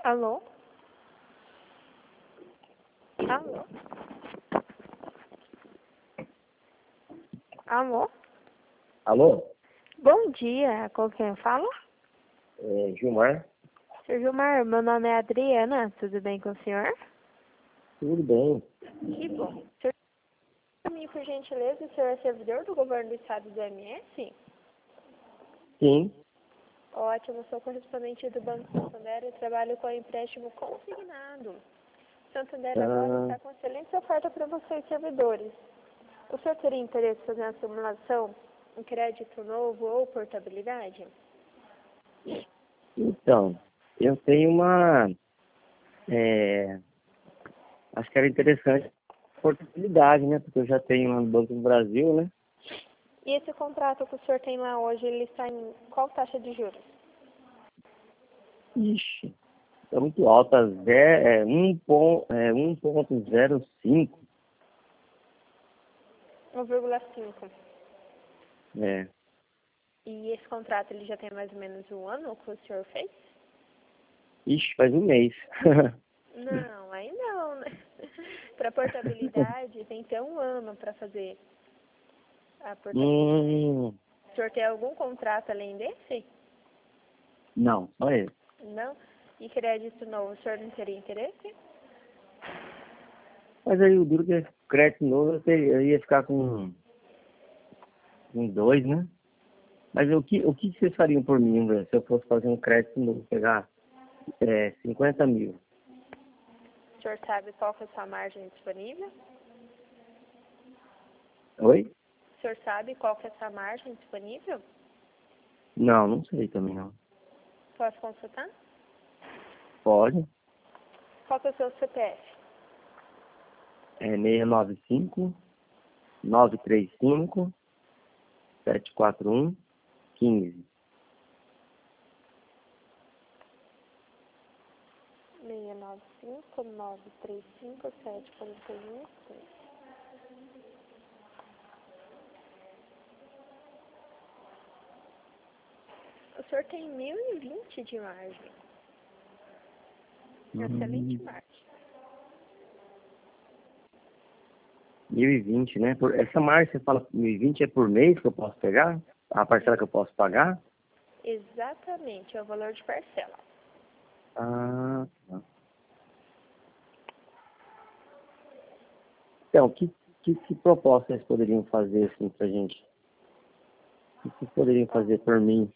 Alô? Alô? Alô? Alô? Bom dia, com quem eu falo? Gilmar? Sr. Gilmar, meu nome é Adriana, tudo bem com o senhor? Tudo bem. Que bom. Senhor, por gentileza, o senhor é servidor do governo do estado do MS? Sim. Ótimo, sou correspondente do Banco Santander e trabalho com empréstimo consignado. Santander agora está com excelente oferta para vocês, servidores. O senhor teria interesse em fazer uma simulação em crédito novo ou portabilidade? Então, eu tenho uma... acho que era interessante a portabilidade, né? Porque eu já tenho lá no Banco do Brasil, né? E esse contrato que o senhor tem lá hoje, ele está em qual taxa de juros? Ixi, é muito alta. 1,05. 1,5. É. E esse contrato, ele já tem mais ou menos um ano que o senhor fez? Ixi, faz um mês. Não, aí não, né? Para portabilidade, tem que ter um ano para fazer a portabilidade. O senhor tem algum contrato além desse? Não, só esse. Não? E crédito novo, o senhor não teria interesse? Mas aí o duro que é crédito novo, eu ia ficar com 2, né? Mas o que vocês fariam por mim, velho, se eu fosse fazer um crédito novo, pegar 50 mil? O senhor sabe qual que é a sua margem disponível? Oi? O senhor sabe qual que é a sua margem disponível? Não, não sei também não. Posso consultar? Pode. Qual que é o seu CPF? É 695 935 741 15. 695-935-741. O senhor tem 1.020 de margem. Excelente margem. 1020, né? Essa margem, você fala 1020 é por mês que eu posso pegar? A parcela que eu posso pagar? Exatamente, é o valor de parcela. Ah, tá. Então, que proposta vocês poderiam fazer assim pra gente? O que vocês poderiam fazer por mim?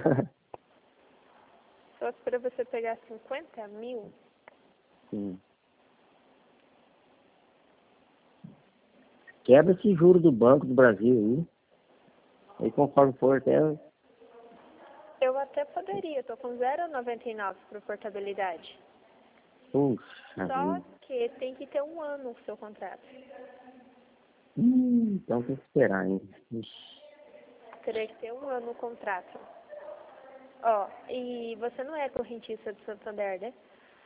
Só que para você pegar 50 mil, Sim. Quebra esse juro do Banco do Brasil aí. Aí conforme for até... eu até poderia, estou com 0,99 para portabilidade. Puxa Só vida. que tem que ter um ano o seu contrato. Então tem que esperar, hein? Ixi. Teria que ter um ano o contrato. Ó, e você não é correntista do Santander, né?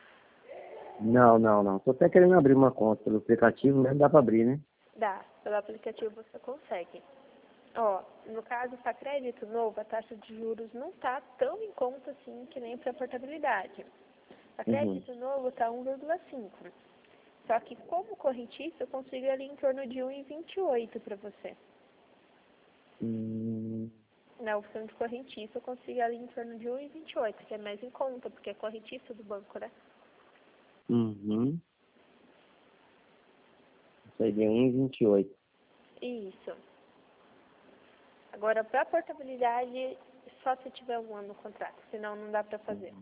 Não. Tô até querendo abrir uma conta pelo aplicativo, mas dá pra abrir, né? Dá, pelo aplicativo você consegue. Ó, no caso, para crédito novo, a taxa de juros não tá tão em conta assim que nem para portabilidade. Para crédito novo tá 1,5. Só que como correntista, eu consigo ali em torno de 1,28 para você. Na opção de correntista, eu consigo ali em torno de 1,28, que é mais em conta, porque é correntista do banco, né? Seria 1,28. Isso. Agora, para portabilidade, só se tiver um ano no contrato, senão não dá para fazer.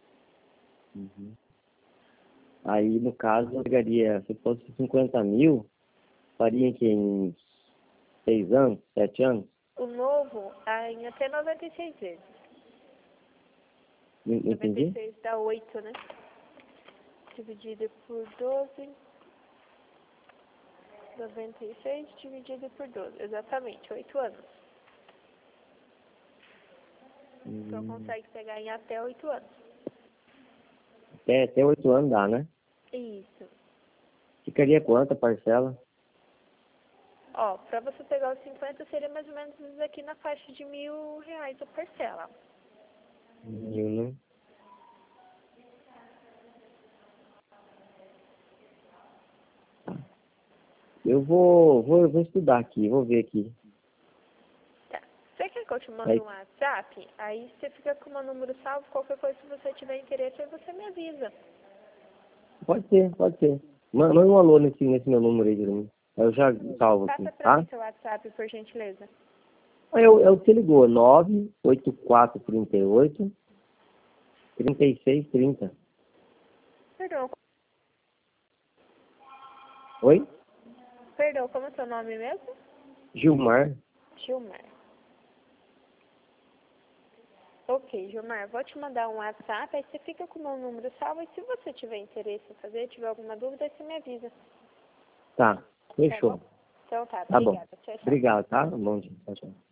Aí, no caso, eu pegaria, se fosse 50 mil, faria que em 6 anos, 7 anos? O novo, em até 96 vezes. Não entendi? 96 dá 8, né? Dividido por 12. 96 dividido por 12. Exatamente, 8 anos. Então consegue pegar em até 8 anos. Até 8 anos dá, né? Isso. Ficaria quanto a parcela? Ó, pra você pegar os 50 seria mais ou menos isso aqui na faixa de R$ 1.000 a parcela. 1.000, né? Eu vou estudar aqui, vou ver aqui. Tá. Você quer que eu te mande Aí. um WhatsApp? Aí você fica com o meu número salvo, qualquer coisa, se você tiver interesse, aí você me avisa. Pode ser, pode ser. Manda um alô nesse meu número aí pra mim. Eu já salvo aqui, Passa pra tá? mim seu WhatsApp, por gentileza. É o que você ligou, 98438 3630. Perdão, Oi? como é o seu nome mesmo? Gilmar. Gilmar. Ok, Gilmar, vou te mandar um WhatsApp, aí você fica com o meu número salvo, e se você tiver interesse em fazer, tiver alguma dúvida, aí você me avisa. Tá, Tá bom? fechou. Então tá, Tá bom. obrigada. Tchau, tchau. Obrigado, tá? Bom dia. Tchau, tchau.